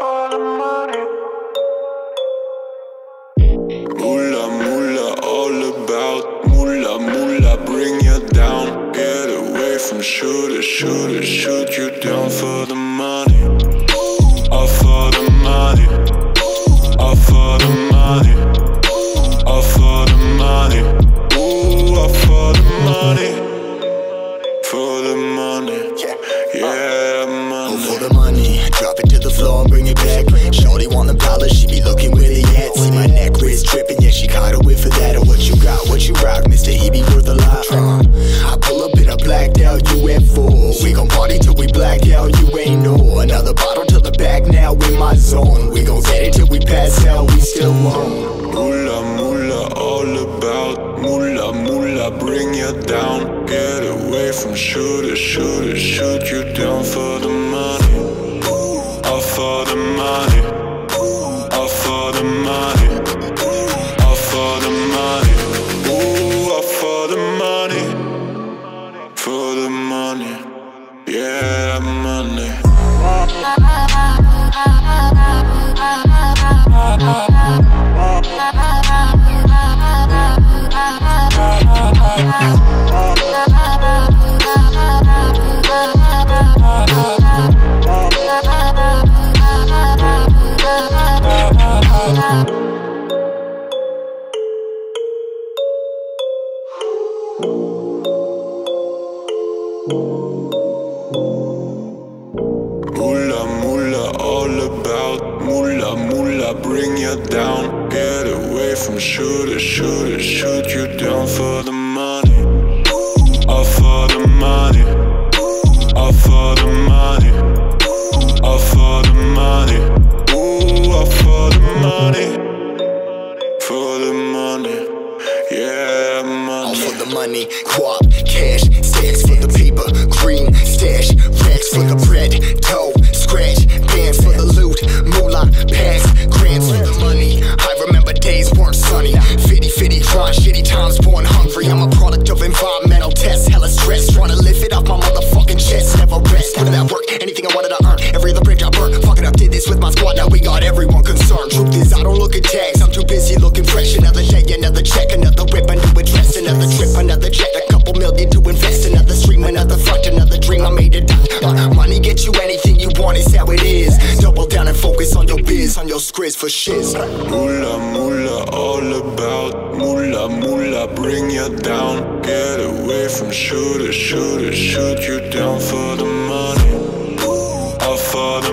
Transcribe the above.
for the money. Moolah, moolah, all about moolah, moolah, bring you down. Get away from shooters, shooters, shoot you down for the money. All for the money. All for the money. All for the money. Ooh, all for the money. For the money. Yeah, money. Oh, for the money. Drop it to the floor and bring it back. Shorty want the dollars, she be looking where they at. See my neck, wrist dripping, yeah, she caught a whiff of that. Or what you got, what you rock, Mr. E be worth a lot. I pull up in a blacked out UFO. We gon' party till we black out, you ain't know. Another bottle till the back now in my zone. We gon' get it till we pass out, we still won't. Moolah, moolah, all about moolah, moolah, bring you down. Get away from shooters, shooters, shoot you down for the money. All for the money. All for the money. All for the money. Ooh, all for the money. For the money. Yeah, money. Moolah, moolah, all about moolah, moolah, bring you down. Get away from shooters, shooters, shoot you down for the money. All for the money. All for the money. All for the money. Ooh, all for the money. For the money. Yeah, money. All for the money, guap, cash, stacks for the paper, green, stash, racks for the bread, dough, scratch, bands for the loot, moolah, packs, grants for the money. I remember days weren't sunny, fitty, grind, shitty times, born hungry. I'm a product of environmental tests, hella stress, trying to lift it off my motherfucking chest, never rest. Put in that work, anything I wanted to earn, every other bridge I burn. Fuck it up, did this with my squad, now we got everyone concerned. Truth is, I don't look at tags, I'm too busy looking fresh. Another day, another check, another whip, a new address, another trip, another jet, a couple million to invest, another stream, another front, another dream I made it. Money get you anything you want, is how it is. Double down and focus on your biz, on your scriz for shiz. Moolah, moolah, all about moolah, moolah, bring you down. Get away from shooters, shooters, shoot you down for the money. All for the